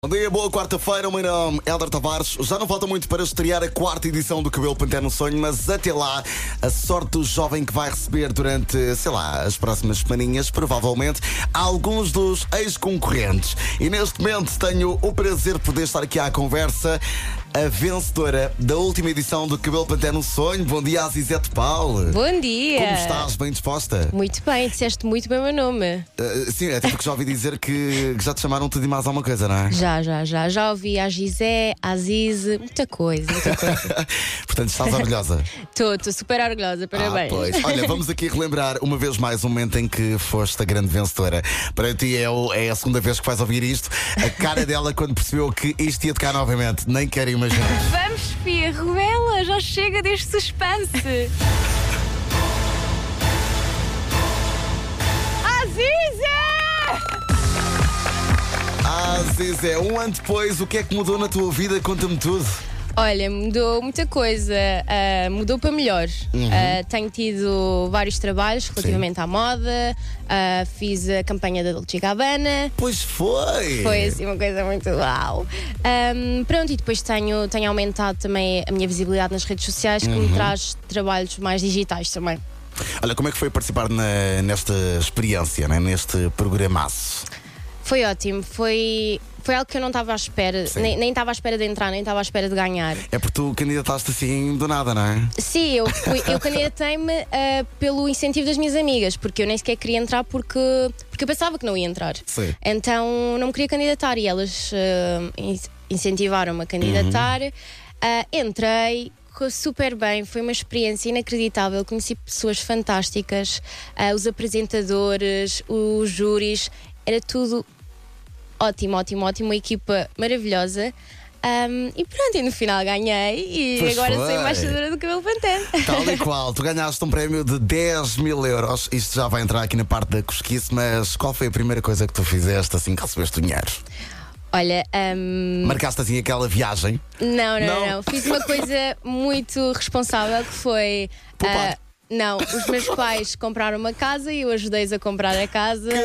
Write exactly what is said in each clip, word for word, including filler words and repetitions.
Bom dia, boa quarta-feira, o meu nome é Hélder Tavares. Já não falta muito para estrear a quarta edição do Cabelo Penteado no Sonho, mas até lá, a sorte do jovem que vai receber durante, sei lá, as próximas semaninhas, provavelmente, alguns dos ex-concorrentes. E neste momento tenho o prazer de poder estar aqui à conversa a vencedora da última edição do Cabelo Penteado no Sonho. Bom dia, Azizete Paulo. Bom dia. Como estás? Bem disposta? Muito bem, disseste muito bem o meu nome. Uh, sim, até porque já ouvi dizer que, que já te chamaram tudo e mais alguma coisa, não é? Já, já, já. Já ouvi a Gizé, a Azize, muita coisa, muita coisa. Portanto, estás orgulhosa? Estou, estou super orgulhosa, parabéns. Ah, pois. Olha, vamos aqui relembrar uma vez mais o momento em que foste a grande vencedora. Para ti é, o, é a segunda vez que vais ouvir isto. A cara dela quando percebeu que isto ia tocar novamente, nem quero imaginar. Vamos, Fia, revela, já chega deste suspense. Azize! Ah, Zizé, um ano depois, o que é que mudou na tua vida? Conta-me tudo. Olha, mudou muita coisa, uh, mudou para melhor. Uhum. Uh, tenho tido vários trabalhos relativamente Sim. à moda, uh, fiz a campanha da Dolce e Gabbana. Pois foi! Foi assim uma coisa muito uau. Um, pronto, e depois tenho, tenho aumentado também a minha visibilidade nas redes sociais, que uhum. me traz trabalhos mais digitais também. Olha, como é que foi participar na, nesta experiência, né? Neste programaço? Foi ótimo, foi. Foi algo que eu não estava à espera, nem, nem estava à espera de entrar, nem estava à espera de ganhar. É porque tu candidataste assim do nada, não é? Sim, eu, fui, eu candidatei-me uh, pelo incentivo das minhas amigas, porque eu nem sequer queria entrar porque, porque eu pensava que não ia entrar. Sim. Então não me queria candidatar e elas uh, incentivaram-me a candidatar. Uhum. Uh, entrei. Ficou super bem, foi uma experiência inacreditável. Conheci pessoas fantásticas, uh, os apresentadores, os júris, era tudo ótimo, ótimo, ótimo, uma equipa maravilhosa. Um, e pronto, e no final ganhei e pois agora foi. sou embaixadora do Cabelo Penteado. Tal e qual, tu ganhaste um prémio de dez mil euros. Isto já vai entrar aqui na parte da cosquice, mas qual foi a primeira coisa que tu fizeste assim que recebeste o dinheiro? Olha, um... marcaste assim aquela viagem? Não, não, não, não. Fiz uma coisa muito responsável que foi. Uh, não, os meus pais compraram uma casa e eu ajudei-os a comprar a casa. Que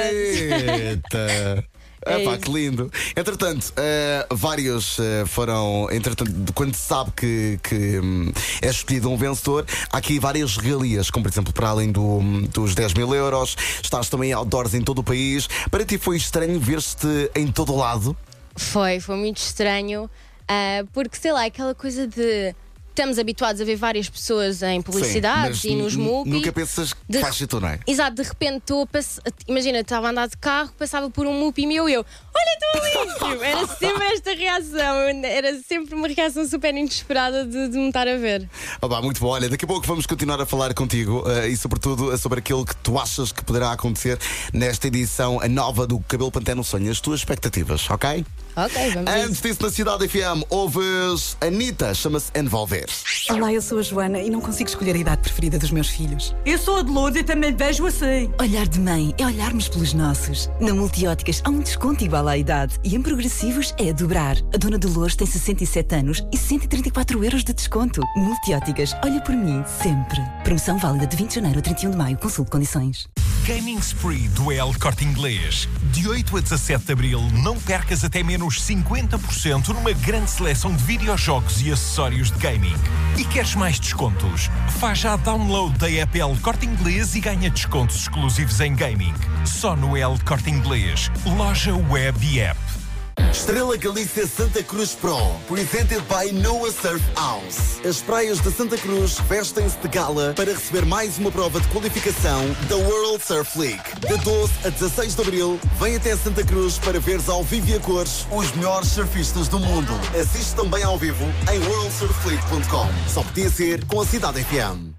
bonita! Para... É Epá, que lindo. Entretanto, uh, vários uh, foram. Entretanto, quando se sabe que, que um, é escolhido um vencedor, há aqui várias regalias, como por exemplo, para além do, dos dez mil euros, estás também outdoors em todo o país. Para ti foi estranho ver-te em todo o lado? Foi, foi muito estranho, uh, porque sei lá, aquela coisa de. Estamos habituados a ver várias pessoas em publicidades Sim, e nos movies. Nunca pensas que de... faz tu, não é? Exato, de repente estou a pass... Imagina, estava a andar de carro, passava por um movie meu e eu, olha, estou ali! Era sempre esta reação, era sempre uma reação super inesperada de, de me estar a ver. Oh, bah, muito bom, olha, daqui a pouco vamos continuar a falar contigo uh, e sobretudo uh, sobre aquilo que tu achas que poderá acontecer nesta edição a nova do Cabelo Penteado no Sonho, as tuas expectativas, ok? Ok, vamos Antes disso, na Cidade F M, ouves Anitta, chama-se Envolver. Olá, eu sou a Joana e não consigo escolher a idade preferida dos meus filhos. Eu sou a Dolores e também vejo assim. Olhar de mãe é olharmos pelos nossos. Na Multióticas há um desconto igual à idade e em Progressivos é a dobrar. A dona Dolores tem sessenta e sete anos e cento e trinta e quatro euros de desconto. Multióticas, olha por mim, sempre. Promoção válida de vinte de janeiro a trinta e um de maio. Consulte condições. Gaming Spree do El Corte Inglês. De oito a dezassete de abril, não percas até menos cinquenta por cento numa grande seleção de videojogos e acessórios de gaming. E queres mais descontos? Faz já download da app El Corte Inglês e ganha descontos exclusivos em gaming. Só no El Corte Inglês, loja web e app. Estrela Galícia Santa Cruz Pro, presented by Noah Surf House. As praias de Santa Cruz vestem-se de gala para receber mais uma prova de qualificação da World Surf League. De doze a dezasseis de abril, vem até Santa Cruz para veres ao vivo e a cores os melhores surfistas do mundo. Assiste também ao vivo em world surf league ponto com. Só podia ser com a Cidade F M.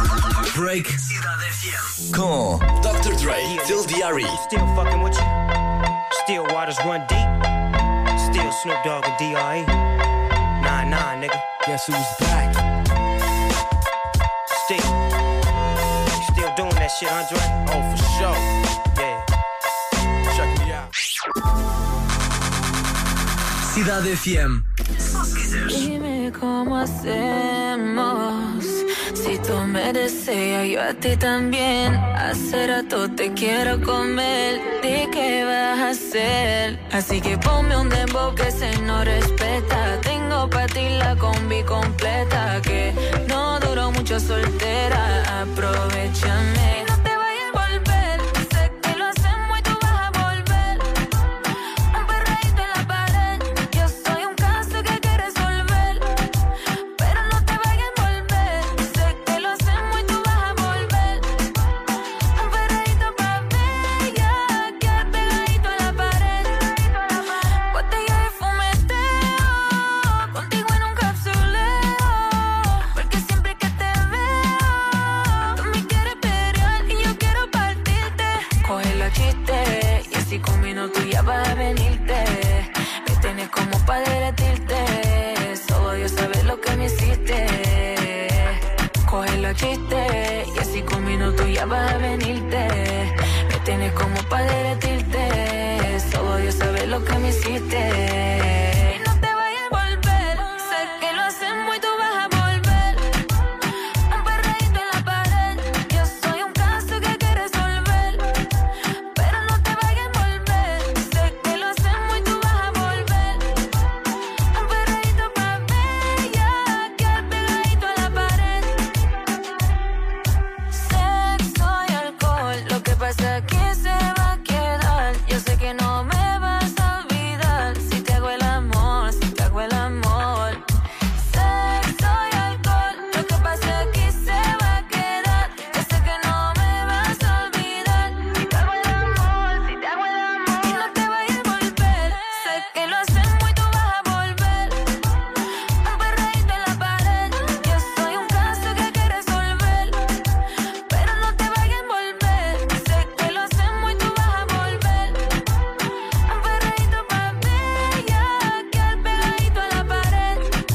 Break Cidade F M com doutor Dre, Phil Diary. Still fucking with you. Still waters run deep. Still Snoop Dogg and D R E. Nah, nah, nigga. Guess who's back? Still. You still doing that shit, Andre? Oh, for sure. Yeah. Check me out. Cidade F M. Só se quiseres. Dime cómo hacemos Si tú me deseas, yo a ti también. Hace rato te quiero comer. ¿De qué vas a hacer? Así que ponme un dembow que se no respeta. Tengo pa' ti la combi completa. Que no duró mucho soltera. Aprovechame. No te vayas a volver. Sé que lo hacemos y tú vas a volver. Un perreíto en la pared. Yo soy un caso que hay que resolver. Pero no te vayas a volver. Sé que lo hacemos y tú vas a volver. Un perreíto pa' bella. Quedar pegadito a la pared. Botella de fumeteo. Contigo en un capsuleo. Porque siempre que te veo, tú me quieres pelear y yo quiero partirte. Coge la chiste y así con minutos ya vas a venirte. Me tienes como pa' derretirte. Solo Dios sabe lo que me hiciste. Coge la chiste y así con minutos ya vas a venirte. Me tienes como pa' derretirte. Solo Dios sabe lo que me hiciste. Y no te vayas a volver. Sé que lo hacemos y tú vas a volver. Un perreíto en la pared. Yo soy un caso que hay que resolver. Pero no te vayas a volver. Sé que lo hacemos y tú vas a volver. Un perreíto pa' bella. Quedar pegadito a la pared. Sexo y alcohol. Lo que pasa aquí se va a quedar. Yo sé que no me vas a olvidar. Si te hago el amor, si te hago el amor. Sexo y alcohol. Lo que pasa aquí se va a quedar. Yo sé que no me vas a olvidar. Si te hago el amor, si te hago el amor. Y no te vayas a volver. Sé que lo hacemos y tú vas a volver. Un perreíto en la pared. Yo soy un caso que hay que resolver. Pero no te vayas a volver. Sé que lo hacemos y tú vas a volver. Un perreíto pa' bella. Quedar pegadito a la pared.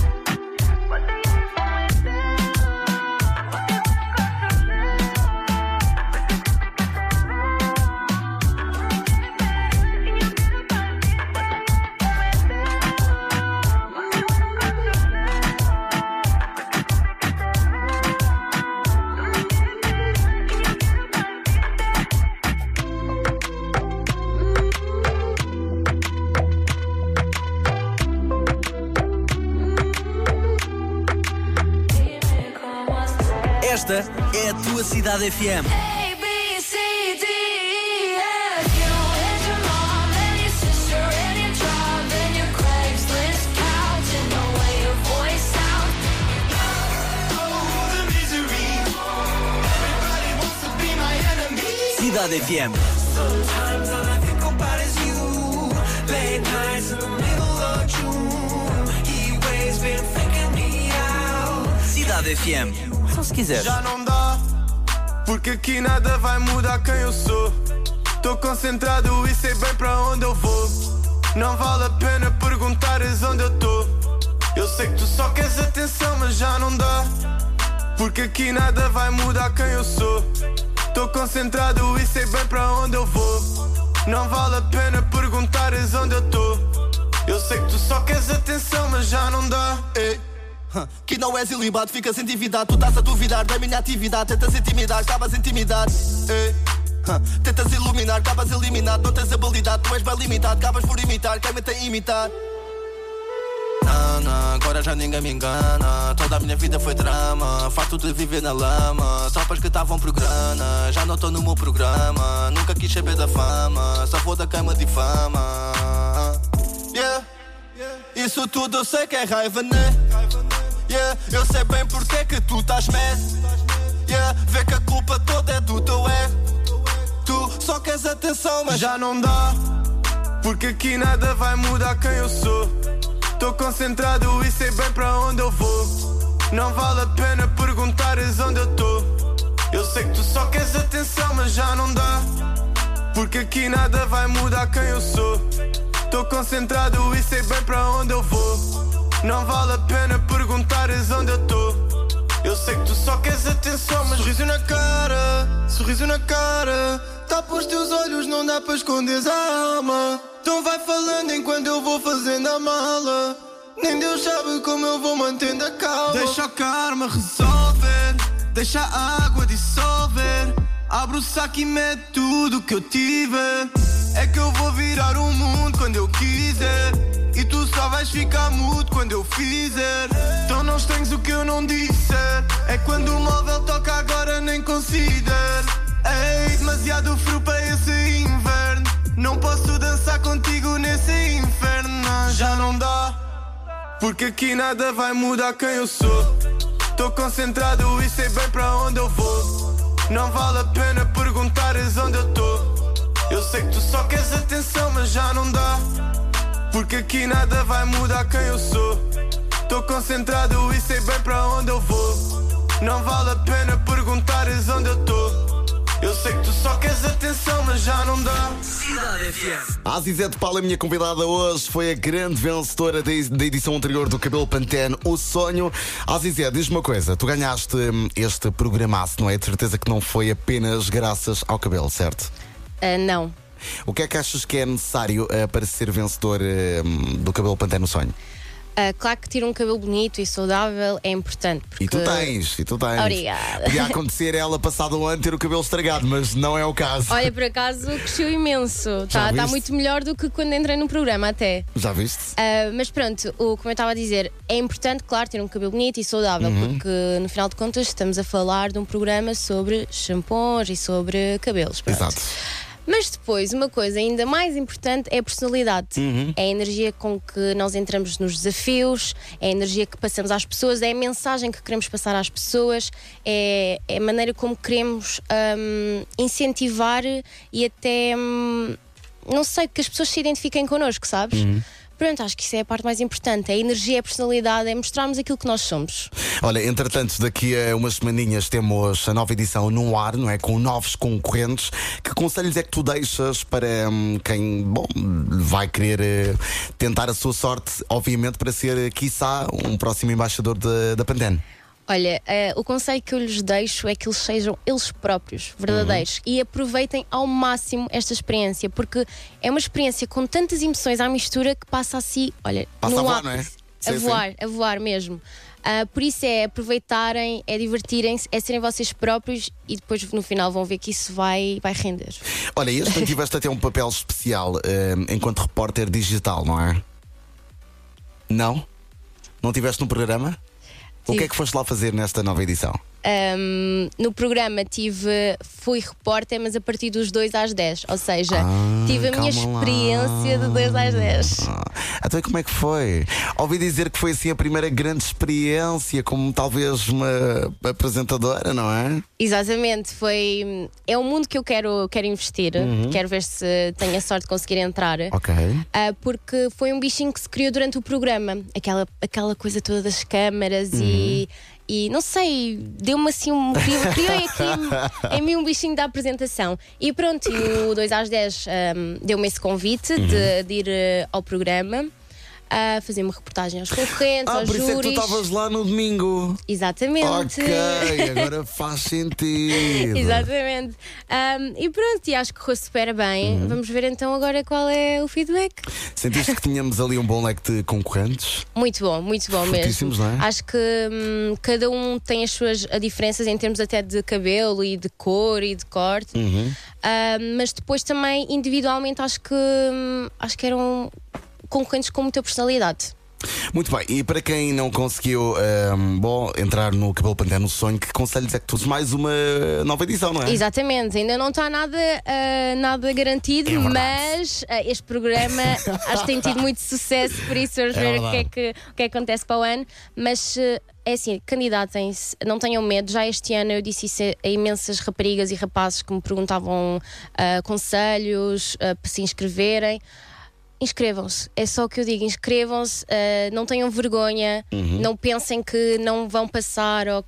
Esta é a tua Cidade F M. A, B, C, D, E, F. You and your mom and your sister and your job and your Craigslist couch and the way your voice sounds. Cidade F M. Sometimes all I think about is you. Late nights in the middle of June. He waves been faking me out. Cidade F M. Só se quiser. Já não dá, porque aqui nada vai mudar quem eu sou. Tô concentrado e sei bem pra onde eu vou. Não vale a pena perguntares onde eu tô. Eu sei que tu só queres atenção, mas já não dá, porque aqui nada vai mudar quem eu sou. Tô concentrado e sei bem pra onde eu vou. Não vale a pena perguntares onde eu tô. Eu sei que tu só queres atenção, mas já não dá. Ei. Que não és ilibado, ficas endividado. Tu estás a duvidar da minha atividade. Tentas intimidar, acabas intimidado. Ei. Tentas iluminar, acabas eliminado. Não tens habilidade, tu és bem limitado. Acabas por imitar, quem me tem a imitar. Ana, agora já ninguém me engana. Toda a minha vida foi drama. Farto de viver na lama. Tropas que estavam por grana. Já não estou no meu programa. Nunca quis saber da fama. Só vou da cama de fama. Yeah. Isso tudo eu sei que é raiva, né? Yeah. Eu sei bem porque é que tu estás mad. Yeah. Vê que a culpa toda é do teu ego. Tu só queres atenção, mas já não dá, porque aqui nada vai mudar quem eu sou. Tô concentrado e sei bem pra onde eu vou. Não vale a pena perguntares onde eu tô. Eu sei que tu só queres atenção, mas já não dá, porque aqui nada vai mudar quem eu sou. Tô concentrado e sei bem pra onde eu vou. Não vale a pena perguntares onde eu tô. Eu sei que tu só queres atenção, mas sorriso na cara, sorriso na cara. Tapa os teus olhos, não dá para esconder a alma. Então vai falando enquanto eu vou fazendo a mala. Nem Deus sabe como eu vou mantendo a calma. Deixa a karma resolver. deixa a água dissolver. Abro o saco e meto tudo que eu tiver. É que eu vou virar o mundo quando eu quiser. E tu só vais ficar mudo quando eu fizer. Então não estranhos o que eu não disser. É quando o móvel toca agora nem considero. Ei, demasiado frio para esse inverno. Não posso dançar contigo nesse inferno. Não, já não dá. Porque aqui nada vai mudar quem eu sou. Tô concentrado e sei bem para onde eu vou. Não vale a pena perguntares onde eu tô. Eu sei que tu só queres atenção, mas já não dá. Porque aqui nada vai mudar quem eu sou. Tô concentrado e sei bem para onde eu vou. Não vale a pena perguntares onde eu tô. Eu sei que tu só queres atenção, mas já não dá. Cidade F M. A Azizete Paula, a minha convidada hoje, foi a grande vencedora da edição anterior do Cabelo Pantene, O Sonho. Azizete, diz-me uma coisa, tu ganhaste este programaço, não é? De certeza que não foi apenas graças ao cabelo, certo? Uh, não. O que é que achas que é necessário uh, para ser vencedor uh, do Cabelo Pantene, O Sonho? Uh, claro que ter um cabelo bonito e saudável é importante. Porque... E tu tens, e tu tens. Obrigada. Podia acontecer ela, passado um ano, ter o cabelo estragado, mas não é o caso. Olha, por acaso cresceu imenso. Está tá muito melhor do que quando entrei no programa, até. Já viste? Uh, mas pronto, o, como eu estava a dizer, é importante, claro, ter um cabelo bonito e saudável, Uhum. porque no final de contas estamos a falar de um programa sobre shampoos e sobre cabelos. Pronto. Exato. Mas depois, uma coisa ainda mais importante é a personalidade. Uhum. É a energia com que nós entramos nos desafios, é a energia que passamos às pessoas, é a mensagem que queremos passar às pessoas, é, é a maneira como queremos hum, incentivar e até, hum, não sei, que as pessoas se identifiquem connosco, sabes? Uhum. Pronto, acho que isso é a parte mais importante. É a energia, é a personalidade, é mostrarmos aquilo que nós somos. Olha, entretanto, daqui a umas semaninhas temos a nova edição no ar, não é? Com novos concorrentes. Que conselhos é que tu deixas para hum, quem, bom, vai querer uh, tentar a sua sorte, obviamente, para ser, quiçá, um próximo embaixador de, da Pantene? Olha, uh, o conselho que eu lhes deixo é que eles sejam eles próprios, verdadeiros, uhum. e aproveitem ao máximo esta experiência, porque é uma experiência com tantas emoções à mistura que passa assim, olha, passa no a voar, ar, não é? A Sim, voar, sim. a voar mesmo. Uh, por isso é aproveitarem, é divertirem-se, é serem vocês próprios e depois no final vão ver que isso vai, vai render. Olha, este ano tiveste até um papel especial uh, enquanto repórter digital, não é? Não? Não tiveste no programa? O que é que foste lá fazer nesta nova edição? Um, no programa tive, fui repórter, mas a partir dos dois às dez. Ou seja, ah, tive a minha experiência lá. de dois às dez. Ah, então como é que foi? Ouvi dizer que foi assim a primeira grande experiência como talvez uma apresentadora, não é? Exatamente, foi. É um mundo que eu quero, quero investir. Uhum. Quero ver se tenho a sorte de conseguir entrar. Ok. Uh, porque foi um bichinho que se criou durante o programa. Aquela, aquela coisa toda das câmaras uhum. e. E não sei, deu-me assim um. Criou aqui em mim um bichinho da apresentação. E pronto, e o dois às dez um, deu-me esse convite uhum. de, de ir uh, ao programa. A fazer uma reportagem aos concorrentes, ah, aos por júris. isso é que tu estavas lá no domingo. Exatamente. Ok, agora faz sentido. Exatamente. Um, e pronto, e acho que correu super bem. Uhum. Vamos ver então agora qual é o feedback. Sentiste que tínhamos ali um bom leque de concorrentes? Muito bom, muito bom mesmo. Não é? Acho que hum, cada um tem as suas diferenças em termos até de cabelo e de cor e de corte. Uhum. Um, mas depois também individualmente acho que hum, acho que eram concorrentes com muita personalidade. Muito bem, e para quem não conseguiu um, bom, entrar no Cabelo Pantene no Sonho, que conselhos é que tu mais uma nova edição, não é? Exatamente, ainda não está nada, uh, nada garantido, é mas uh, este programa acho que tem tido muito sucesso, por isso vamos ver o que, é que, o que é que acontece para o ano. Mas uh, é assim, candidatem-se, não tenham medo. Já este ano eu disse isso a imensas raparigas e rapazes que me perguntavam uh, conselhos uh, para se inscreverem. Inscrevam-se, é só o que eu digo, inscrevam-se, uh, não tenham vergonha, uhum. não pensem que não vão passar ou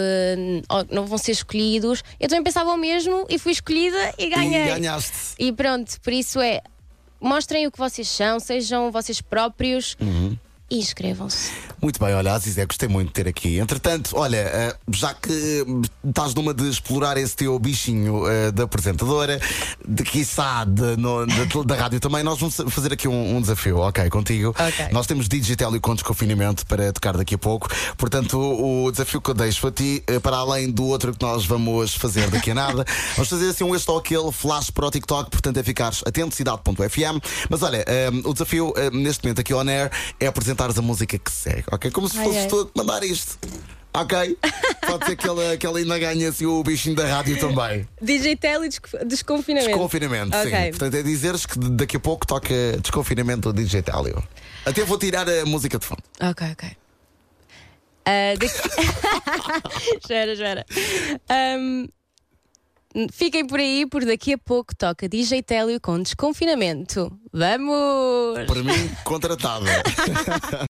que ou não vão ser escolhidos. Eu também pensava o mesmo e fui escolhida e ganhei. E ganhaste. E pronto, por isso é, mostrem o que vocês são, sejam vocês próprios. Uhum. e inscrevam-se. Muito bem, olha, Azizé, gostei muito de ter aqui. Entretanto, olha, já que estás numa de explorar esse teu bichinho uh, da apresentadora, de quiçá de, no, de, da rádio também, nós vamos fazer aqui um, um desafio, ok, contigo. Okay. Nós temos Digital e com desconfinamento para tocar daqui a pouco. Portanto, o, o desafio que eu deixo a ti, para além do outro que nós vamos fazer daqui a nada, vamos fazer assim um este ou aquele flash para o TikTok. Portanto, é ficares atento, cidade ponto f m. Mas olha, um, o desafio um, neste momento aqui on air é apresentares a música que segue, ok? Como se fosse tu a mandar isto. Ok? Pode ser que ela, que ela ainda ganhe assim, o bichinho da rádio também. Digital e desco- desconfinamento. Desconfinamento, okay. sim. Portanto, é dizeres que daqui a pouco toca desconfinamento do Digital. Até vou tirar a música de fundo. Ok, ok. Uh, daqui... espera, espera. Um, fiquem por aí, porque daqui a pouco toca D J Télio com desconfinamento. Vamos! Para mim, contratada.